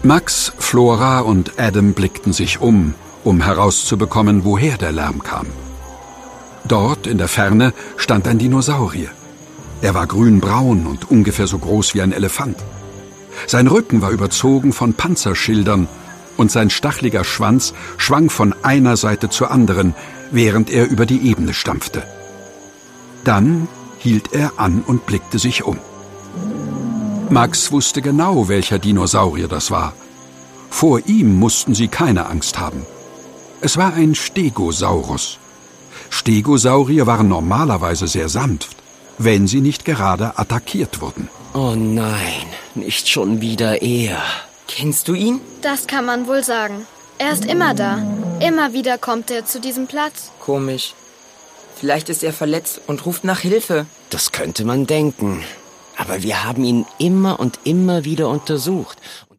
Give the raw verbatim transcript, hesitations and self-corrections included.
Max, Flora und Adam blickten sich um, um herauszubekommen, woher der Lärm kam. Dort in der Ferne stand ein Dinosaurier. Er war grünbraun und ungefähr so groß wie ein Elefant. Sein Rücken war überzogen von Panzerschildern und sein stacheliger Schwanz schwang von einer Seite zur anderen, während er über die Ebene stampfte. Dann hielt er an und blickte sich um. Max wusste genau, welcher Dinosaurier das war. Vor ihm mussten sie keine Angst haben. Es war ein Stegosaurus. Stegosaurier waren normalerweise sehr sanft, wenn sie nicht gerade attackiert wurden. Oh nein, nicht schon wieder er. Kennst du ihn? Das kann man wohl sagen. Er ist immer da. Immer wieder kommt er zu diesem Platz. Komisch. Vielleicht ist er verletzt und ruft nach Hilfe. Das könnte man denken. Aber wir haben ihn immer und immer wieder untersucht.